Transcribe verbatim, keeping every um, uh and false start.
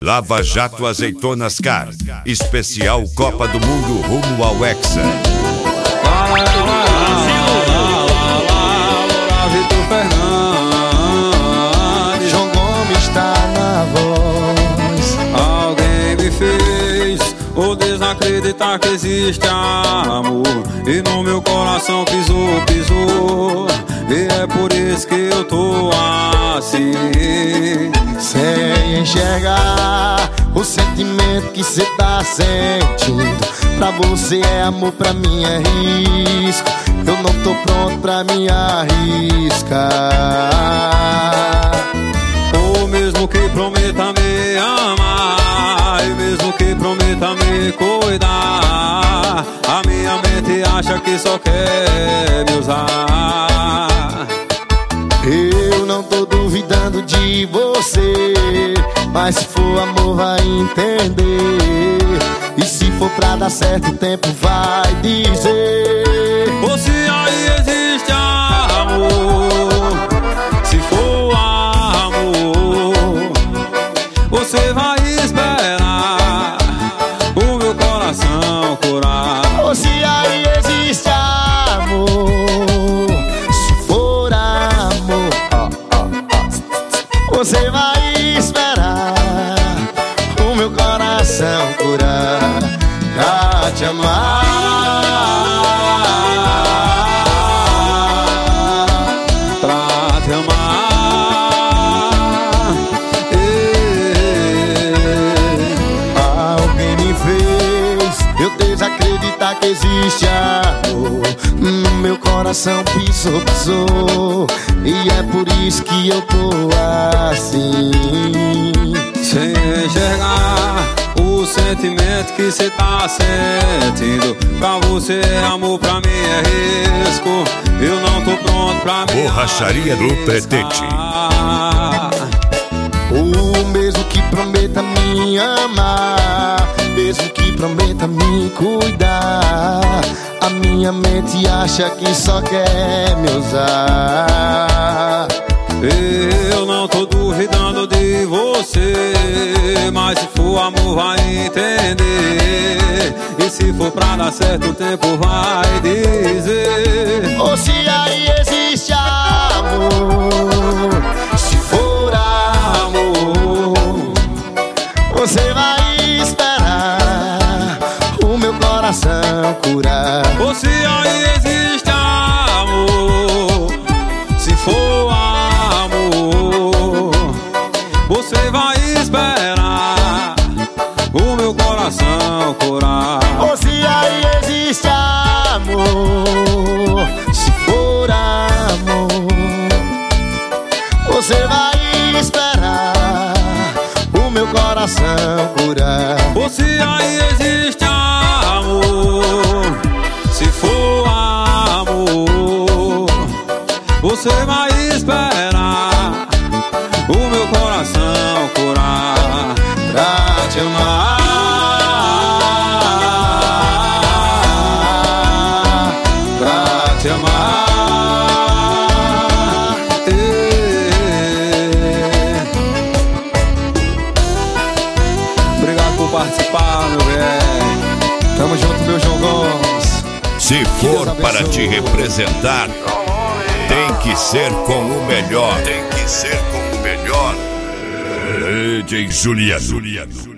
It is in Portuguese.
Lava Jato Azeitonas Car, especial Copa do Mundo rumo ao Hexa. Vitor Fernandes, João Gomes tá na voz. alguém me fez ou desacreditar que existe amor, e no meu coração pisou, pisou, e é por isso que eu tô assim, sem enxergar o sentimento que cê tá sentindo. Pra você é amor, pra mim é risco. Eu não tô pronto pra me arriscar. ou mesmo que prometa me amar, e mesmo que prometa me cuidar, a minha mente acha que só quer me usar. Eu não tô duvidando de você, mas se for amor vai entender. E se for pra dar certo o tempo vai dizer. Ou se aí existe amor, se for amor, você vai esperar o meu coração curar. Ou se aí existe amor, se for amor, você vai esperar o meu coração curar pra te amar, pra te amar. Alguém me fez eu desacreditar que existe amor. No meu coração pisou, pisou, e é por isso que eu tô assim, Sem enxergar o sentimento que cê tá sentindo. Pra você é amor, pra mim é risco. Eu não tô pronto pra me Borracharia do Pretete. o mesmo que prometa me amar, mesmo que prometa me cuidar, a minha mente acha que só quer me usar. Eu não tô duvidando de você, mas se for amor vai entender. E se for pra dar certo o tempo vai dizer. Ou se aí existe amor, se for amor, você vai esperar o meu coração curar. Ou se aí existe amor, se for amor, você vai esperar o meu coração curar. Ou se aí existe amor, se for amor, você vai esperar o meu coração curar. Ou se aí existe amor, se for amor, você vai esperar o meu coração curar Pra te amar, pra te amar. Obrigado por participar, meu velho. tamo junto, meu João Gomes. Se for para te representar, tem que ser com o melhor. Tem que ser com o melhor. D J Juliano.